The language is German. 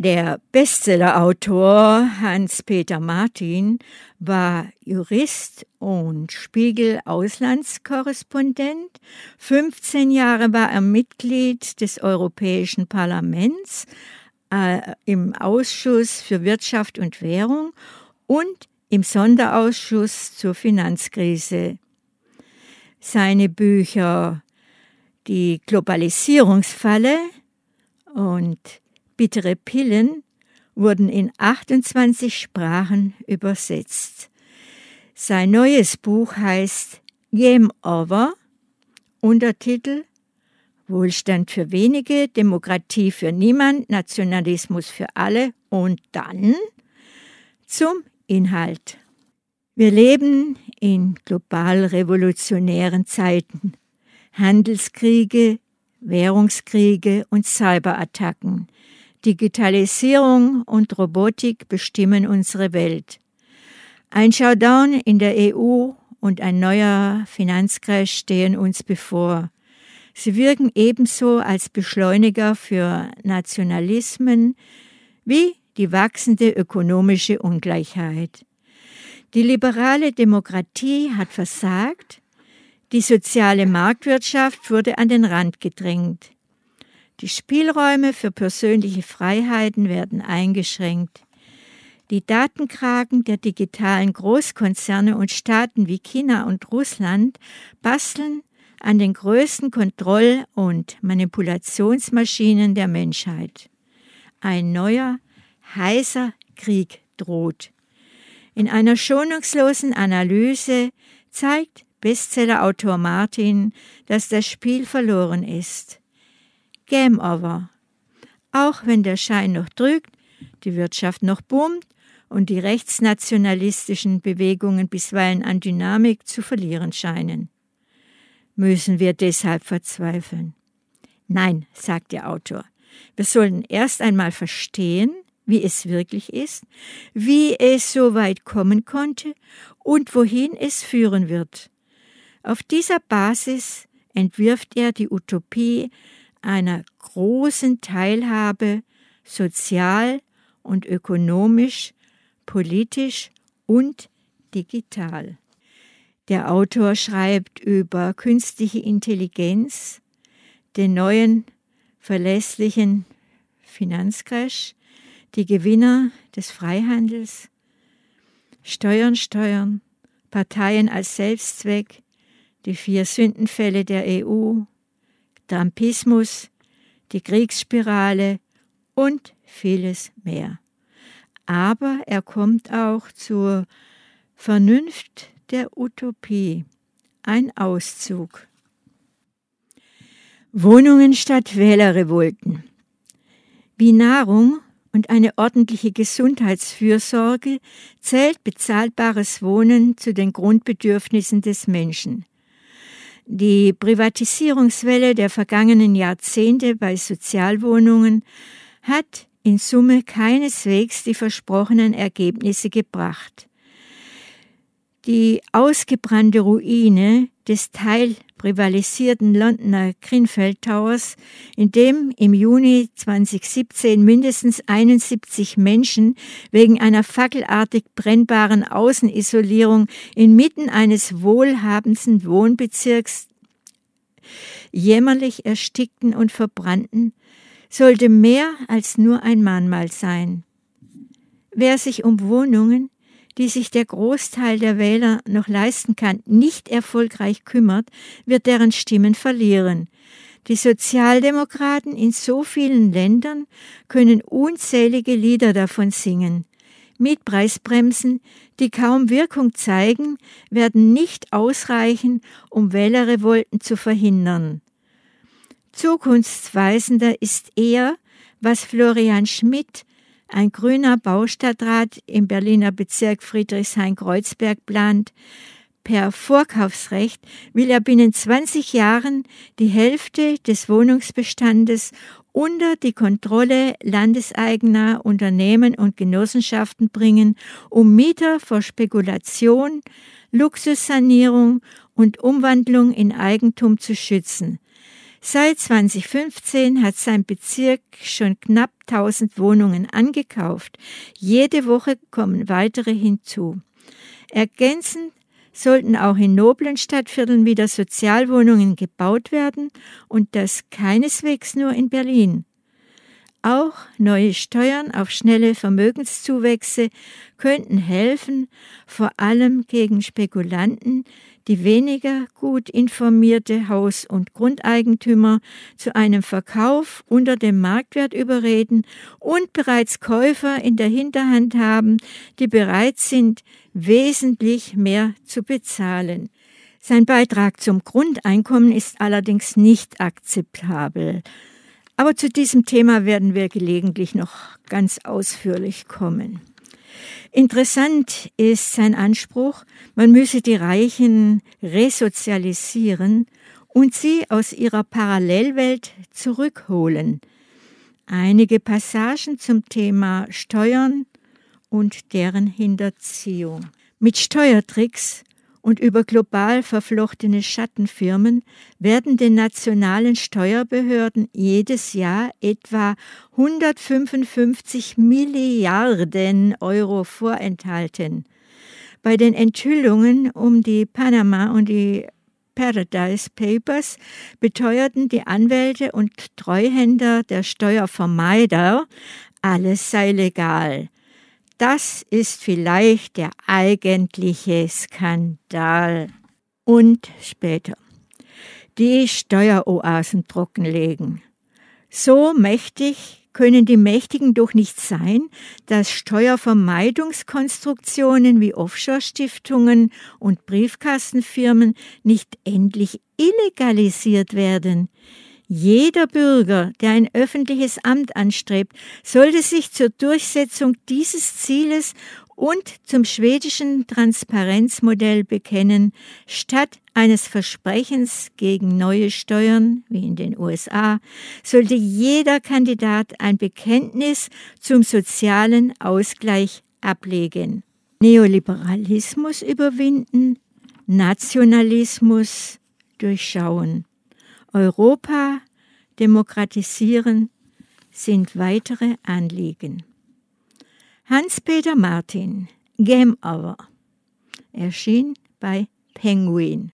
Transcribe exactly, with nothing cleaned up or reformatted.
Der Bestsellerautor Hans-Peter Martin war Jurist und Spiegel-Auslandskorrespondent. fünfzehn Jahre war er Mitglied des Europäischen Parlaments äh, im Ausschuss für Wirtschaft und Währung und im Sonderausschuss zur Finanzkrise. Seine Bücher Die Globalisierungsfalle und Bittere Pillen wurden in achtundzwanzig Sprachen übersetzt. Sein neues Buch heißt Game Over, Untertitel Wohlstand für wenige, Demokratie für niemand, Nationalismus für alle und dann zum Inhalt. Wir leben in global revolutionären Zeiten. Handelskriege, Währungskriege und Cyberattacken. Digitalisierung und Robotik bestimmen unsere Welt. Ein Showdown in der E U und ein neuer Finanzcrash stehen uns bevor. Sie wirken ebenso als Beschleuniger für Nationalismen wie die wachsende ökonomische Ungleichheit. Die liberale Demokratie hat versagt, die soziale Marktwirtschaft wurde an den Rand gedrängt. Die Spielräume für persönliche Freiheiten werden eingeschränkt. Die Datenkraken der digitalen Großkonzerne und Staaten wie China und Russland basteln an den größten Kontroll- und Manipulationsmaschinen der Menschheit. Ein neuer, heißer Krieg droht. In einer schonungslosen Analyse zeigt Bestsellerautor Martin, dass das Spiel verloren ist. Game over. Auch wenn der Schein noch trügt, die Wirtschaft noch boomt und die rechtsnationalistischen Bewegungen bisweilen an Dynamik zu verlieren scheinen. Müssen wir deshalb verzweifeln? Nein, sagt der Autor. Wir sollten erst einmal verstehen, wie es wirklich ist, wie es so weit kommen konnte und wohin es führen wird. Auf dieser Basis entwirft er die Utopie einer großen Teilhabe, sozial und ökonomisch, politisch und digital. Der Autor schreibt über künstliche Intelligenz, den neuen verlässlichen Finanzcrash, die Gewinner des Freihandels, Steuern, Steuern, Parteien als Selbstzweck, die vier Sündenfälle der E U, Trumpismus, die Kriegsspirale und vieles mehr. Aber er kommt auch zur Vernunft der Utopie, ein Auszug. Wohnungen statt Wählerrevolten. Wie Nahrung und eine ordentliche Gesundheitsfürsorge zählt bezahlbares Wohnen zu den Grundbedürfnissen des Menschen. Die Privatisierungswelle der vergangenen Jahrzehnte bei Sozialwohnungen hat in Summe keineswegs die versprochenen Ergebnisse gebracht. Die ausgebrannte Ruine des teilprivatisierten Londoner Grenfell Towers, in dem im Juni zweitausendsiebzehn mindestens einundsiebzig Menschen wegen einer fackelartig brennbaren Außenisolierung inmitten eines wohlhabenden Wohnbezirks jämmerlich erstickten und verbrannten, sollte mehr als nur ein Mahnmal sein. Wer sich um Wohnungen, die sich der Großteil der Wähler noch leisten kann, nicht erfolgreich kümmert, wird deren Stimmen verlieren. Die Sozialdemokraten in so vielen Ländern können unzählige Lieder davon singen. Mietpreisbremsen, die kaum Wirkung zeigen, werden nicht ausreichen, um Wählerrevolten zu verhindern. Zukunftsweisender ist eher, was Florian Schmidt, ein grüner Baustadtrat im Berliner Bezirk Friedrichshain-Kreuzberg, plant. Per Vorkaufsrecht will er binnen zwanzig Jahren die Hälfte des Wohnungsbestandes unter die Kontrolle landeseigener Unternehmen und Genossenschaften bringen, um Mieter vor Spekulation, Luxussanierung und Umwandlung in Eigentum zu schützen. Seit zweitausendfünfzehn hat sein Bezirk schon knapp tausend Wohnungen angekauft. Jede Woche kommen weitere hinzu. Ergänzend sollten auch in noblen Stadtvierteln wieder Sozialwohnungen gebaut werden und das keineswegs nur in Berlin. Auch neue Steuern auf schnelle Vermögenszuwächse könnten helfen, vor allem gegen Spekulanten, die weniger gut informierte Haus- und Grundeigentümer zu einem Verkauf unter dem Marktwert überreden und bereits Käufer in der Hinterhand haben, die bereit sind, wesentlich mehr zu bezahlen. Sein Beitrag zum Grundeinkommen ist allerdings nicht akzeptabel. Aber zu diesem Thema werden wir gelegentlich noch ganz ausführlich kommen. Interessant ist sein Anspruch, man müsse die Reichen resozialisieren und sie aus ihrer Parallelwelt zurückholen. Einige Passagen zum Thema Steuern und deren Hinterziehung. Mit Steuertricks und über global verflochtene Schattenfirmen werden den nationalen Steuerbehörden jedes Jahr etwa hundertfünfundfünfzig Milliarden Euro vorenthalten. Bei den Enthüllungen um die Panama und die Paradise Papers beteuerten die Anwälte und Treuhänder der Steuervermeider, alles sei legal. Das ist vielleicht der eigentliche Skandal. Und später. Die Steueroasen trockenlegen. So mächtig können die Mächtigen doch nicht sein, dass Steuervermeidungskonstruktionen wie Offshore-Stiftungen und Briefkastenfirmen nicht endlich illegalisiert werden. Jeder Bürger, der ein öffentliches Amt anstrebt, sollte sich zur Durchsetzung dieses Zieles und zum schwedischen Transparenzmodell bekennen, statt eines Versprechens gegen neue Steuern, wie in den U S A, sollte jeder Kandidat ein Bekenntnis zum sozialen Ausgleich ablegen. Neoliberalismus überwinden, Nationalismus durchschauen. Europa demokratisieren sind weitere Anliegen. Hans-Peter Martin, Game Over, erschien bei Penguin.